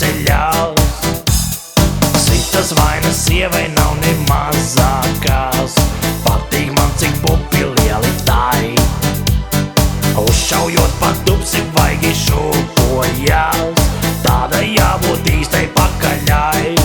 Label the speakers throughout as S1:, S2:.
S1: paceļās. Citas vainas sievai nav ne mazākās. Patīk man, cik pupi lieli tai. Uzšaujot pa dubsi vaigi šūpojās. Tāda jābūt īstai pakaļai.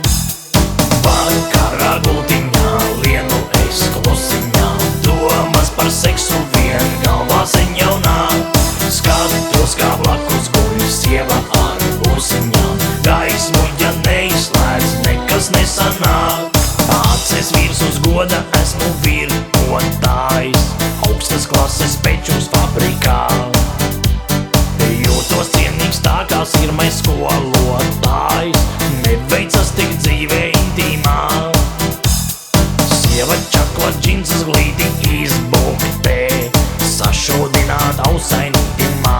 S1: Vakarā gultiņā lienu es klusiņā. Domas par seksu vien galvā seņaunā. Skatos, kā blakus guļ sieva ar ūsiņām. Gaismu, ja neizslēdz, nekas nesanāk. Acis vīrs uz goda, esmu virotājs. Augstas klases pečus fabrikā. Jūtos cienīgs tā kā sirmais skolotājs. Neveicas tik dzīvē intīmā. Sieva čakla džinsas glīti izbuktē. Sašodināt ausainītimā.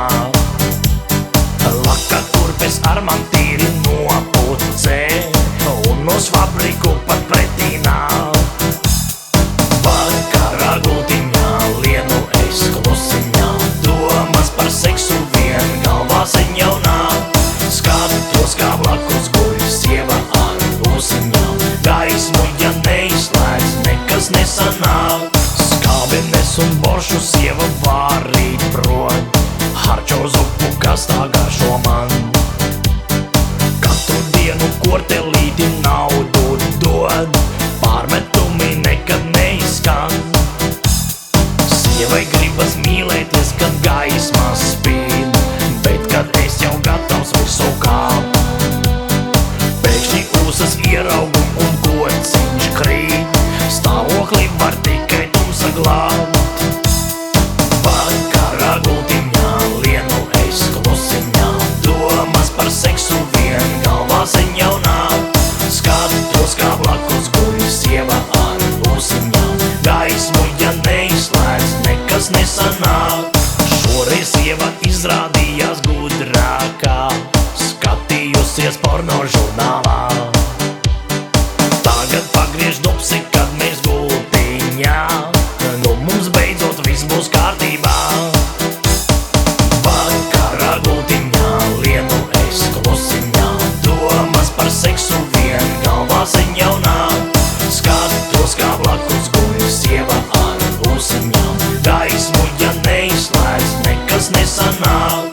S1: Laka kurpes ar man tīri nopucē. Un uz fabriku pat pretī nāk. Vakarā gultiņā lienu es klusiņā. Domas par seksu vien galvā seņaunā. Skatos, kā blakus guļ sieva ar ūsiņām. Gaismu, ja neizslēdz, nekas nesanāk. Skābenes un boršu sieva vārīt prot. Harčo zupu, kas tā garšo man. Katru dienu kortelīti naudu dod. Pārmetumi nekad neizskan. Sievai gribas mīlēties, kad gaisma spīd. Bet kad es jau gatavs visu kāp. Pēkšņi ūsas ieraugu un kociņš krīt. Stāvokli var tikai tumsa glābt. Vakarā gultiņā lienu es klusiņā. Domas par seksu vien galvā seņaunā. Skatos, kā blakus guļ sieva ar ūsiņām. Gaismu, ja neizslēdz, nekas nesanāk. Šoreiz sieva izrādījās gudrākā. Skatījusies porno žurnālā. Tagad pagriež dupsi, kad mēs gultiņā. Nu mums beidzot viss būs kārtībā. Vakarā gultiņā lienu es klusiņā. Domas par seksu vien galvā seņaunā. Skatos, kā blakus guļ sieva ar ūsiņām. Gaismu, ja neizslēdz, nekas nesanāk.